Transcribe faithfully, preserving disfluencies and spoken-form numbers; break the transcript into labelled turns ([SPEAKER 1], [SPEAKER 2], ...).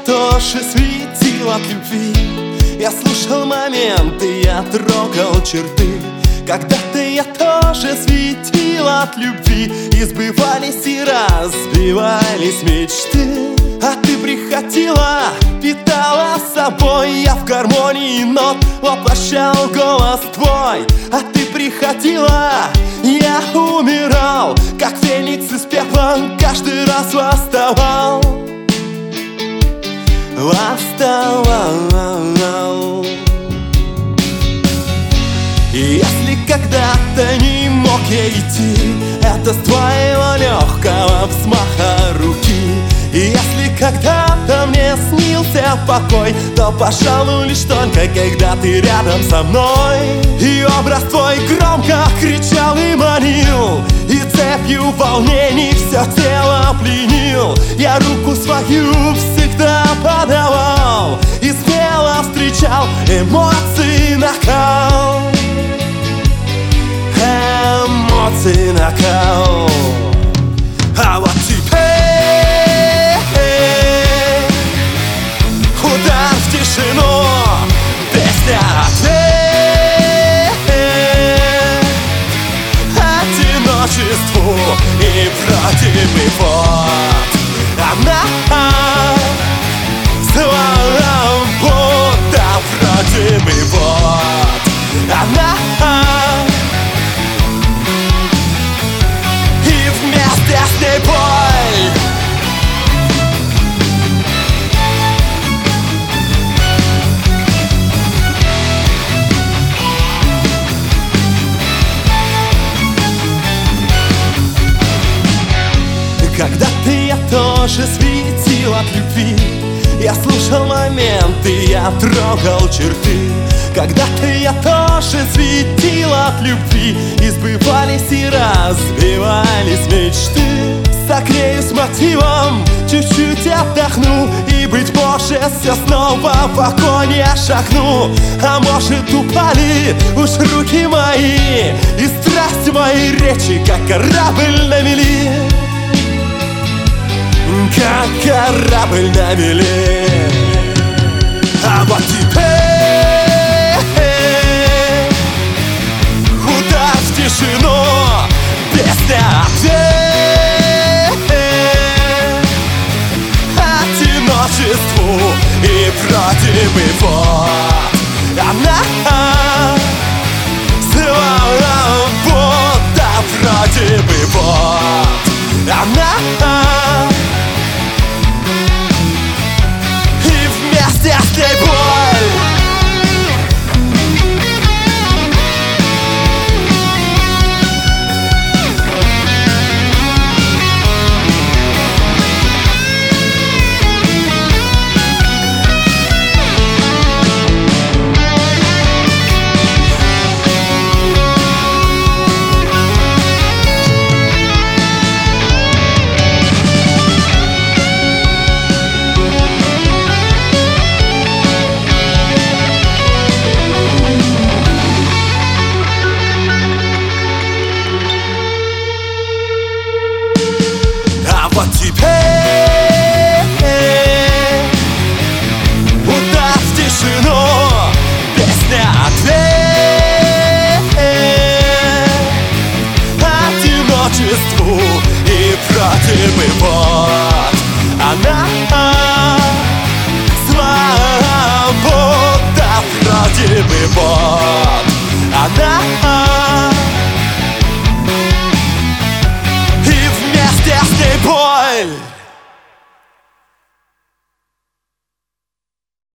[SPEAKER 1] тоже светил от любви. Я слушал моменты, я трогал черты. Когда-то я тоже светил от любви. И сбывались и разбивались мечты. А ты приходила, питала собой. Я в гармонии нот воплощал голос твой. А ты приходила, я умирал, как феникс из пепла, каждый раз восставал. Восставал. И если когда-то не мог я идти, это с твоего легкого взмаха руки. И если когда-то мне снился покой, то, пожалуй, лишь только когда ты рядом со мной. И образ твой громко кричал и манил, и цепью волнений все тело пленил. Я руку свою всегда подавал и смело встречал эмоции накал. Эмоции накал. А вот теперь удар в тишину, песня ответ одиночеству и противопод. Она свобода противопод. Она и вместе с ней боль. Когда-то я тоже светил от любви. Я слушал моменты, я трогал черты. Когда-то я тоже светил от любви. И сбывались и разбивались мечты. Согреюсь мотивом, чуть-чуть отдохну, и, быть может, все снова в огонь я шагну. А может, упали уж руки мои, и страсти мои речи, как корабль на мели. Как корабль на мели. А вот теперь удар в тишину, песня ответ одиночеству и противопод. Она свобода противопод. Она вместе с ней боль. Вот теперь удар в тишину, песня ответ одиночеству и противопод.